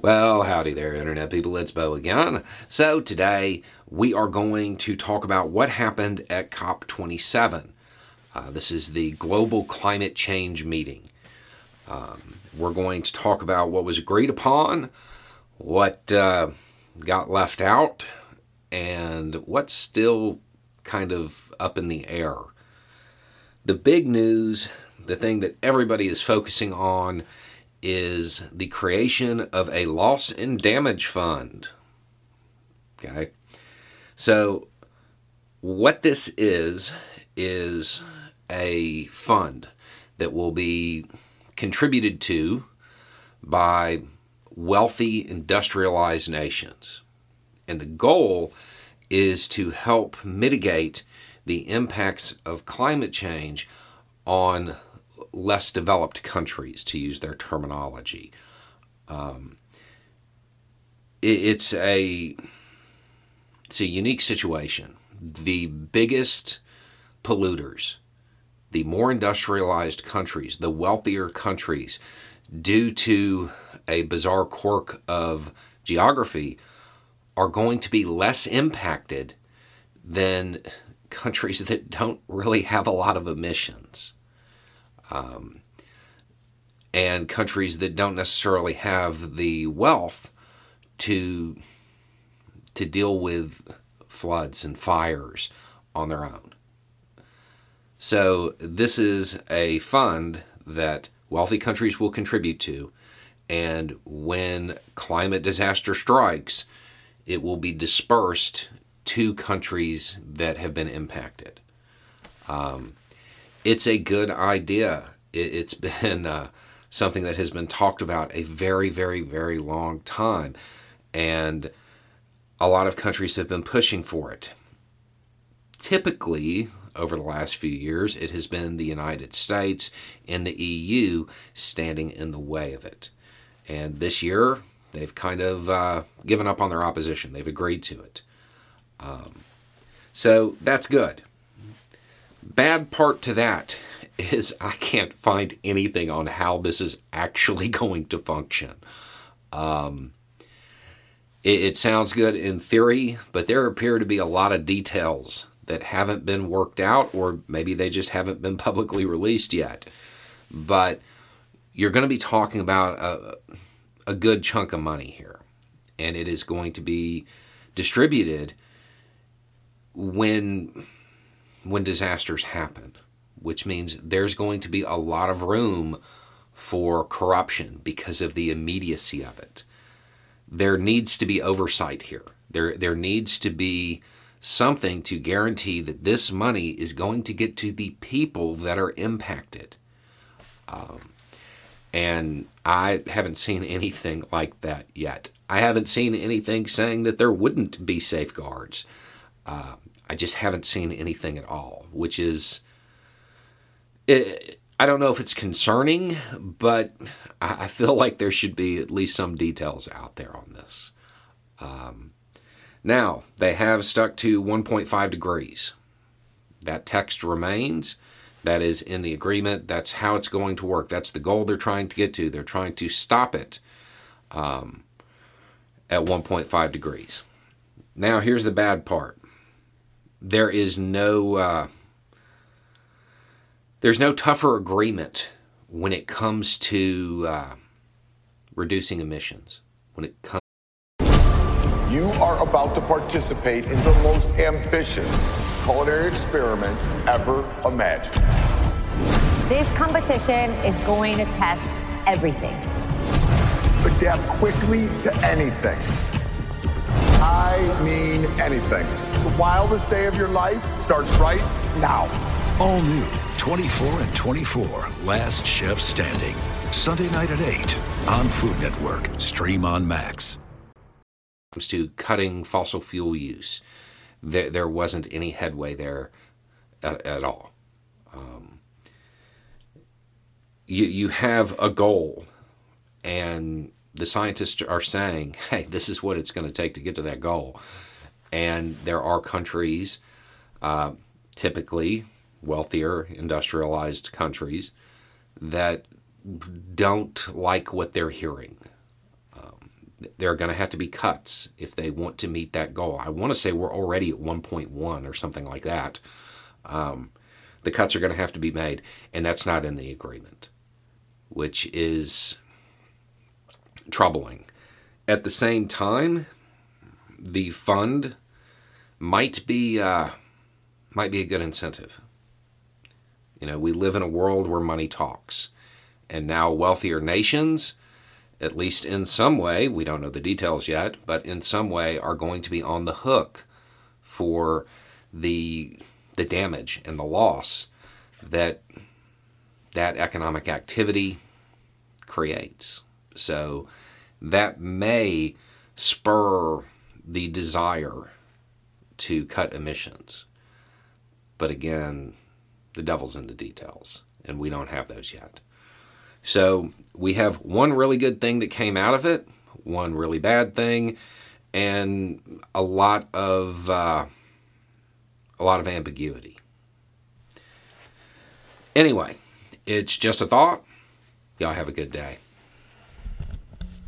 Well, howdy there, Internet people. It's Bo again. So today we are going to talk about what happened at COP27. This is the Global Climate Change Meeting. We're going to talk about what was agreed upon, what got left out, and what's still kind of up in the air. The big news, the thing that everybody is focusing on, is the creation of a loss and damage fund. Okay? So, what this is a fund that will be contributed to by wealthy industrialized nations. And the goal is to help mitigate the impacts of climate change on less developed countries, to use their terminology. It's a unique situation. The biggest polluters, the more industrialized countries, the wealthier countries, due to a bizarre quirk of geography, are going to be less impacted than countries that don't really have a lot of emissions. And countries that don't necessarily have the wealth to deal with floods and fires on their own. So this is a fund that wealthy countries will contribute to, and when climate disaster strikes, it will be dispersed to countries that have been impacted. It's a good idea. It's been something that has been talked about a very, very, very long time. And a lot of countries have been pushing for it. Typically, over the last few years, it has been the United States and the EU standing in the way of it. And this year, they've kind of given up on their opposition. They've agreed to it. So that's good. Bad part to that is I can't find anything on how this is actually going to function. It sounds good in theory, but there appear to be a lot of details that haven't been worked out, or maybe they just haven't been publicly released yet. But you're going to be talking about a good chunk of money here, and it is going to be distributed when disasters happen, which means there's going to be a lot of room for corruption because of the immediacy of it. There needs to be oversight here. There needs to be something to guarantee that this money is going to get to the people that are impacted. And I haven't seen anything like that yet. I haven't seen anything saying that there wouldn't be safeguards. I just haven't seen anything at all, which is, I don't know if it's concerning, but I feel like there should be at least some details out there on this. Now, they have stuck to 1.5 degrees. That text remains. That is in the agreement. That's how it's going to work. That's the goal they're trying to get to. They're trying to stop it at 1.5 degrees. Now, here's the bad part. There's no tougher agreement when it comes to reducing emissions. You are about to participate in the most ambitious culinary experiment ever imagined. This competition is going to test everything. Adapt quickly to anything. I mean anything. The wildest day of your life starts right now. All new 24 and 24, Last Chef Standing. Sunday night at 8 on Food Network. Stream on Max. Comes to cutting fossil fuel use, there wasn't any headway there at all. You have a goal, and the scientists are saying, hey, this is what it's going to take to get to that goal. And there are countries, typically wealthier, industrialized countries, that don't like what they're hearing. there are going to have to be cuts if they want to meet that goal. I want to say we're already at 1.1 or something like that. The cuts are going to have to be made, and that's not in the agreement, which is troubling. At the same time, the fund might be a good incentive. You know, we live in a world where money talks, and now wealthier nations, at least in some way, we don't know the details yet, but in some way are going to be on the hook for the damage and the loss that economic activity creates. So that may spur the desire to cut emissions. But again, the devil's in the details, and we don't have those yet. So we have one really good thing that came out of it, one really bad thing, and a lot of ambiguity. Anyway, it's just a thought. Y'all have a good day.